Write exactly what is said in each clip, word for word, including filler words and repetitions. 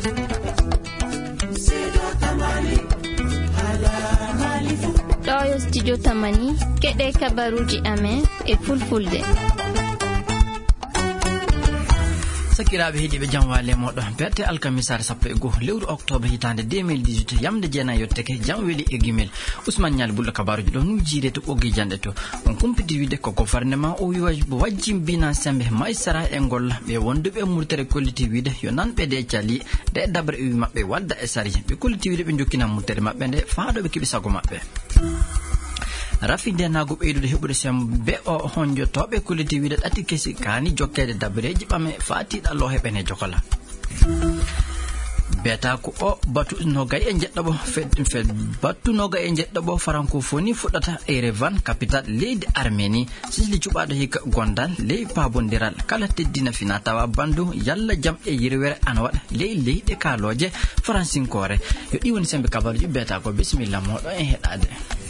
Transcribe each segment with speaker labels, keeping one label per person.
Speaker 1: ɗo studio Tamani keɗe kabaruji amen e fulfulde.
Speaker 2: sakiraɓe heeɗiɓe jam wale moɗon berte alkamisare sappo e goho lewru octobre hitande deux mille dix-huit yamde jeenayi yetteke jam weeli e gimel Ousmane Nial Bullo kabaruji ɗo nu jiire to ɓoggi jande to on kumpiti wide ko gouvernement o wajjim bina sembe maysara e golla ɓe wonduɓe murtere kolliti wide yo nanɓe de cali de dabre wi mabɓe wadda e sari ɓe kolliti wide ɓe jokkina murtere mabɓe nde faaɗoɓe keeɓi sago mabɓe. rafinde nago ɓeydude heɓude sembe o honjotoɓe kolliti wide ɗati kesi kani jokkede dabreji ɓame fatiɗa lo heɓene jokola beta ko o batu nogay e jeɗɗoɓo fed fed batu nogay e jeɗɗoɓo francophonie fuɗɗata Erevan capitale leydi Arménie sisli cuɓaɗo hikka gondal ley pabodiral kala teddina fina tawa bandu yalla jam e yirwere ana waɗa ley leyɗe kaloje francinkore yo ɗi woni sembe kabaruji beta ko bisimilla moɗo e heɗade.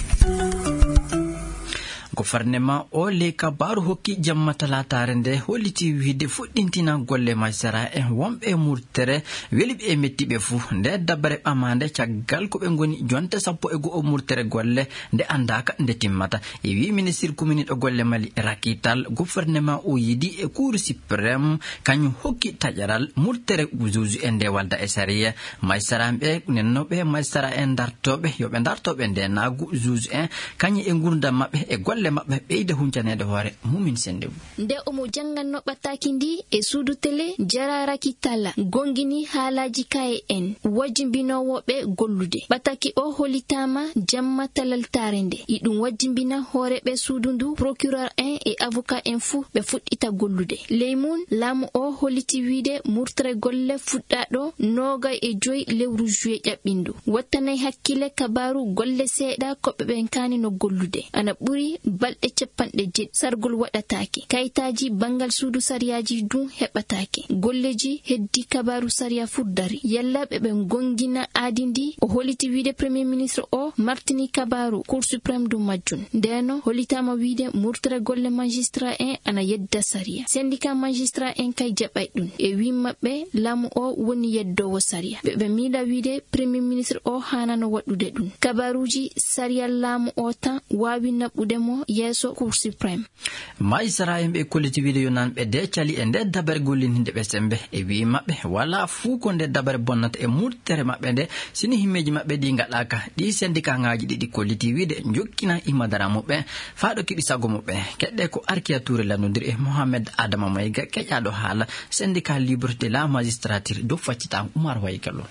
Speaker 2: gouvernement o le kabaru hokki jamma talatare nde holliti wiide fuɗɗintina golle majsara en wonɓe murtere weliɓe e mettiɓe fuu nde dabare ɓamande caggal ko ɓe goni jonte sappo e go'o murtere golle nde andaka nde timmata e wi ministre commune ɗo golle Mali Rakital gouvernement o yiidi e cour suprême kañum hokki taƴaral murtere juge e nde walda e sariya majsaraɓe nennoɓe majsara en dartoɓe yoɓe dartoɓe nde nagu juge en kañum e gurdam mabɓe e golle mabɓe ɓeyde huncanede hoore mumin sendebu
Speaker 1: nde omo janganno ɓattaki ndi e suudu télé Jara Rakital gongini haalaji kaye en wajjimbinowoɓe gollude ɓattaki o holitama jamma talaltare nde iɗum wajjimbina hooreɓe suudu ndu procureur en e avocat en fuu ɓe fuɗɗita gollude leymun laamu o holiti wiide murtere golle fuɗɗaɗo nogay e joyi lewru juillet ƴaɓɓindu wattanay hakkille kabaru golle seeɗa koɓɓe ɓen kani no gollude ana ɓuri balɗe ceppanɗe jeɗɗi sargol waɗatake kayitaji bangal suudu sariyaji dum heɓatake golleji heddi kabaru sariya fuddari yallaɓe ɓe gongina aadi ndi o holiti wiide premier ministre o martini kabaru cour suprême du majjun ndeno holitama wiide murtere golle magistrat en ana yedda sariya syndicat magistrat en kay jaɓay ɗum e wi mabɓe laamu o woni yeddowo sariya ɓe ɓe miila wiide premier ministre o hanano waɗude ɗum kabaruji sariya laamu o tan wawi naɓude mo yeso cour suprême
Speaker 2: maysara en ɓe kolliti wiide yo nanɓe de cali e nde dabare gollininde ɓe sembe e wi mabɓe wala fuu ko nde dabare bonnata e murtere mabɓe nde sini himmeji mabɓe ɗi gaɗaka ɗi syndicat ngaji ɗiɗi kolliti wiide jokkina imadara muɓe faaɗo kiɓi sago muɓe keɗɗe ko Arkia Touré lannodir e Mohamed Adama Mayga keƴaɗo haala syndicat libre de la magistrature dow faccita Oumar Waykalo.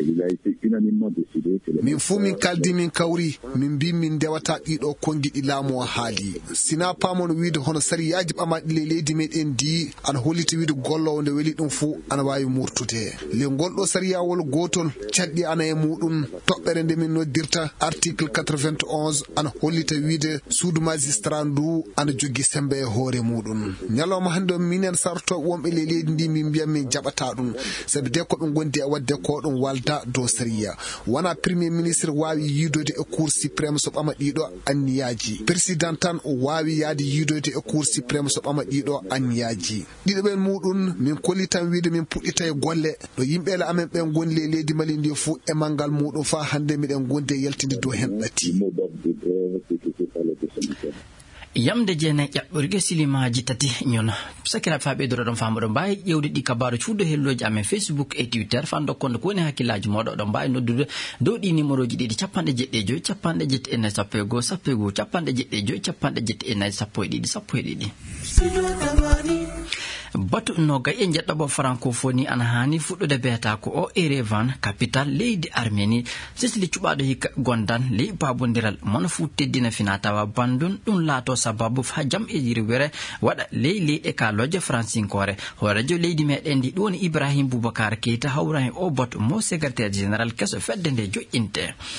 Speaker 3: min fu min kaldi min kawri min mbi min dewata ɗiɗo kongiɗi laamu o haali sina pamon wiide hono sariyaji ɓamaɗi le leydi meɗen ndi ana holliti wiide gollowo nde weeli ɗum fu ana wawi murtude le golɗo sariyawol gotol caɗɗi ana e muɗum toɓɓere nde min noddirta article quatre-vingt-onze ana hollita wiide suudu magistrat ndu ana jogui sembe e hoore muɗum ñalawma hande minen sartoɓe wonɓe le leydi ndi min mbiyam min jaɓata ɗum saabi de koɓe gondi e wadde ko ɗum walda dow sariya wona premier ministre wawi yiidode e cour suprême so ɓama ɗiɗo anniyaji président tan wawi yaade yiidode e cour suprême so ɓama ɗiɗo anniyaji ɗiɗo ɓen muɗum min kolli tan wiide min puɗɗita e golle ɗo yimɓele amen ɓen goni le leydi Mali ndi fuu e manggal muɗum fa hande miɗen gondi e yaltinde dow hen ɗati
Speaker 2: yamde jeenayi ƴaɓɓorge silimaji tati ñona sakiraɓe fa ɓeydoro ɗon fama ɗon mbawi ƴewde ɗi kabaru cuuɗo helloji amen Facebook e Twitter fan dokkonde ko woni hakkillaji moɗo ɗon mbawi noddude dow ɗi numéro ji ɗiɗi capanɗe jeɗɗi e joyyi capanɗe jetti e nayyi sappo e goho sappo e goho capanɗe jeɗɗi e joyyi capanɗe jetti e nayyi sappo e ɗiɗi sappo e ɗiɗi batu nogay e jeɗɗoɓo francophonie ana hani fuɗɗude beeta ko o Erevan capitale leydi Arménie sisli cuɓaɗo hikka gondan ley babodiral mono fu teddina fina tawa bandun ɗum laato sababu fa jam e yirwere waɗa ley leyɗe kaloje francinkore horejo leydi meɗen ndi ɗum woni Ibrahim Boubacar Keita hawran o batu mo secrétaire général keso fedde nde joƴƴinte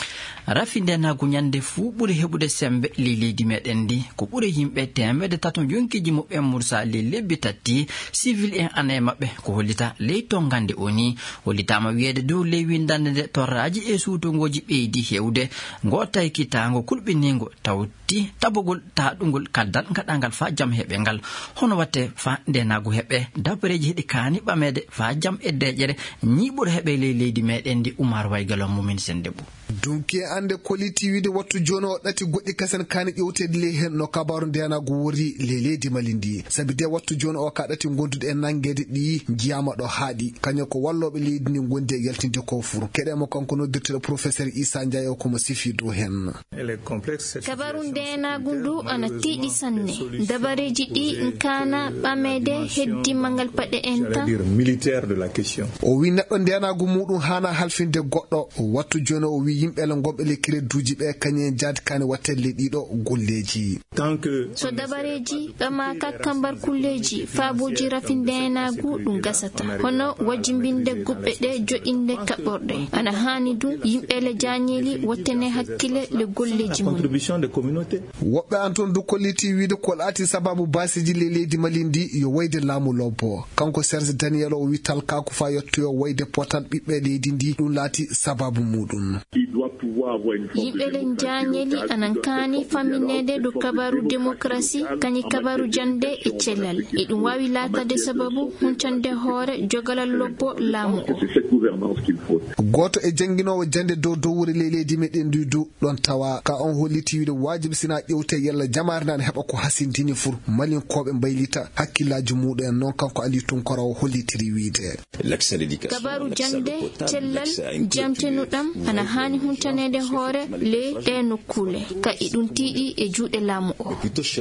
Speaker 2: rafinde na gunyande fu buri hebude sembe li leydi meden ndi ko buri himbe temede taton jonkiji mabbe mursa le lebbi tatti civil en ane mabbe ko hollita ley to ngande oni hollitama wiede dow ley windande de torraji e suutongoji beedi hewde ngotay kitango kulbiningo tawti tabogol taadungol kaddal ngadangal fa jam hebe ngal hono watte fa ndenago hebe dabreji hedi kani bamede fa jam e dejere nyibur hebe ley leydi meden ndi Umar Waygalo mumin sendebu
Speaker 3: dunki ande koliti wide wattu jono dati goddi kasen kani ƴewtede le hen no kabaru ndena go wori le leydi malindi sabide wattu jono o kadati gondude en nangede di jiyama do haadi kanyo ko wallobe leydi ni gonde yaltinde ko furu kedemo kanko no docteur professeur Issa Ndiaye ko mo sifi do hen
Speaker 1: kabaru ndena gundu anati isanne dabareji di nkana bamede heddi mangal pade enta
Speaker 4: militaire de la question
Speaker 3: o wi neddo ndena go mudum hana halfinde goddo wattu jono o wi yimbe la ngobbe le kreduji be kanye jad kan watelle dido golleji
Speaker 4: tanke
Speaker 1: so dabareji bama kakkambar kulleji faboji rafindena gudum gasata hono wajimbinde gubbe de jodinde kaborde ana hani du yimbe le janyeli wottene hakkile le golleji
Speaker 4: contribution de communauté
Speaker 3: wobbe anton du koliti wiide ko lati sababu basiji le leydi malindi yo wayde lamu lobbo kanko Serge Daniel o wi talka ko fa yotto yo wayde potal bibbe leydi ndi dum lati sababu mudum
Speaker 1: yimɓe len janyeli anankani faminede do kabaru demokrasi kani kabaru jande e cellal e dum wawi latade sababu huncande hoore jogalal lobbo laamu
Speaker 3: goto e janginowo jande dow dowre leydi meden du don tawa ka on holliti wiide wajibi sina ƴewte yalla jamar nan heba ko hasindini fur malin kobe baylita hakkilaji mudum non kanko Ali Tunkara hollitiri wiide
Speaker 1: kabaru jande cellal jamtenudam ana hani huntanede hoore le de nokkule ka idum tiidi e juude laamu o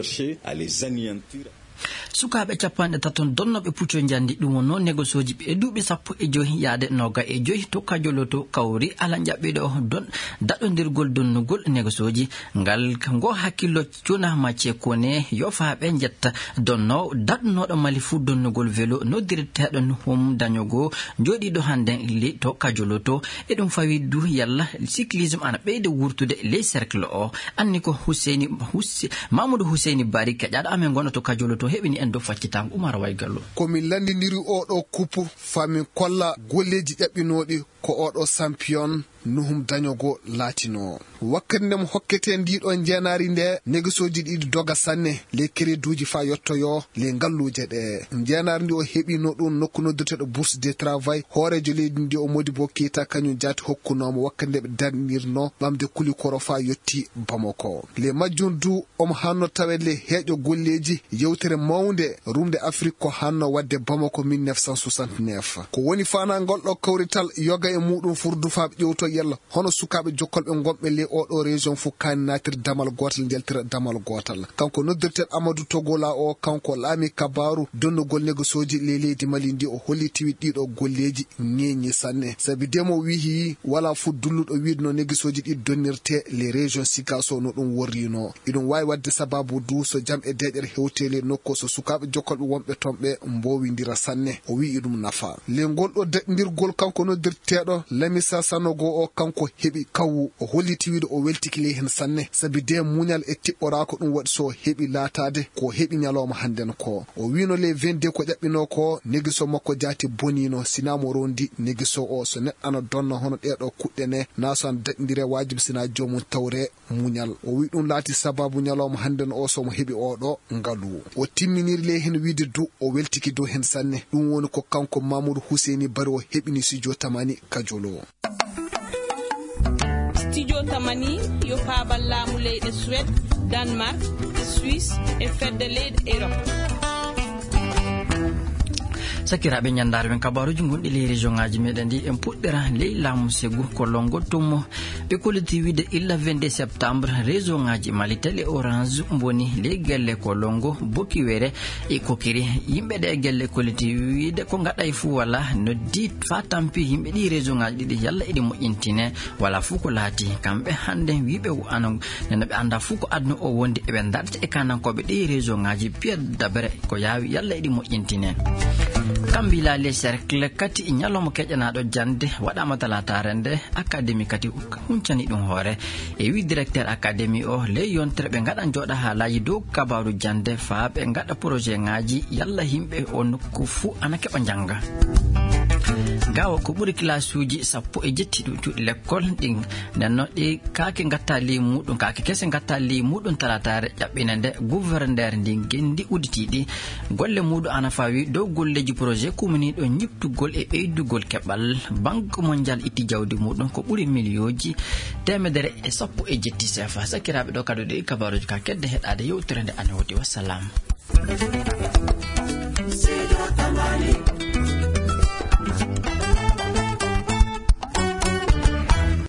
Speaker 2: sukabe capande taton donnobe puccio jandi dum wonno negosoji be duubi sappo e joyi yaade noga e joyi to kajoloto kawri ala jabbido don dadondirgol donnugol negosoji ngal ngo hakkillo ciuna macce kone yo faabe jetta donno dadnodo mali fu donnugol velo no dirtedo hum danyogo jodi do handen li to kajoloto e dum fawi du yalla cyclisme ana beede wurtude les cercle o anni ko Husseini Hussein Mamadou Husseini Bari kajada amen gono to kajoloto hebini en do faccitang Umar Waygalo
Speaker 3: komi landindiri o do kupu fami kolla golleji jabbinodi ko o do champion nuhum danyogo latino wakkande mo hokkete ndido jenari nde negosoji didi doga sanne le kreduji fa yotto yo le ngalluje de jenari ndi o hebi no dum nokkuno dotedo bourse de travail horejo leydi ndi o modi bo kita kanyu jati hokkunomo wakkande be danirno bamde kuli koro fa yotti Bamako le majjundu om hanno tawelle heejo golleji yewtere mawnde rumde Afrique ko hanno wadde Bamako mille neuf cent soixante-neuf ko woni fana goldo kawrital yoga e mudum furdu fa ƴewto yalla hono sukabe jokkolbe gombe le o do region fu kan natir damal gotal deltira damal gotal kanko noddirtel Amadou Togola o kanko laami kabaru donnugol negosoji le leydi malindi o holliti widido golleji nyenyi sanne sabi demo wihi wala fu dulludo widno negosoji di donnirte le region sikaso no dum worrino idon way wadde sababu du so jam e dejer hewtele nokko so sukabe jokkolbe wombe tombe mbowindira sanne o wi idum nafa le goldo daddirgol kanko noddirtedo Lamisa Sanogo o kanko hebi kawu o holliti wiide o weltikile hen sanne sabi de munyal e tibbora ko dum wadi so hebi latade ko hebi nyaloma handen ko o wino le vingt-deux ko jabbino ko negiso makko jati bonino sinamo rondi negiso o so nedano donna hono deedo kuddene nasan dadindire wajib sina jomum tawre munyal o wi dum lati sababu nyaloma handen o so mo hebi o do ngalu o timminir le hen wiide du o weltiki do hen sanne dum woni ko kanko Mamadou Husseini Bari o hebini studio tamani kajolo
Speaker 5: studio tamani yo paabal laamu leyɗe Suède, Danemark, Suisse e fedde leyɗe Europe.
Speaker 2: sakirabe nyandar ben kabaruji gondi le region ngaji meden di en puddera le lamu segu ko longo tummo be koliti wide illa vingt septembre réseau ngaji malitele orange mboni le gelle ko longo boki were e kokiri yimbe de gelle koliti wide ko ngada fu wala no dit fatampi yimbe di réseau ngaji di yalla edi mo intine wala fu ko lati kambe hande wibe anan nana be anda fu ko adno o wonde e ben darti e kanan ko be di réseau ngaji pied dabere ko yawi yalla edi mo intine kambila le cercle kati nyalomo kejanaado jande wadama talatare nde academy kati huncani dum hore e wi directeur academy o le yontere be ngada joda halaji do kabaru jande faabe ngada projet ngaji yalla himbe on ko fu anake ba janga gawo ko buri classeuji sappo e jetti dum tudi l'école ding nanno de kaake ngatta li mudum kaake kesse ngatta li mudum talatare jabbinande gouverneur ding gendi uditidi golle mudu ana fawi do golleji projet kumini do nyiptugol e beydugol kebal banque mondial itti jawdi mudum ko buri milioji temedere e sappo e jetti sefa sakirabe do kado de kabaruji ka kedde hedade yewtere nde ane wodi wassalam.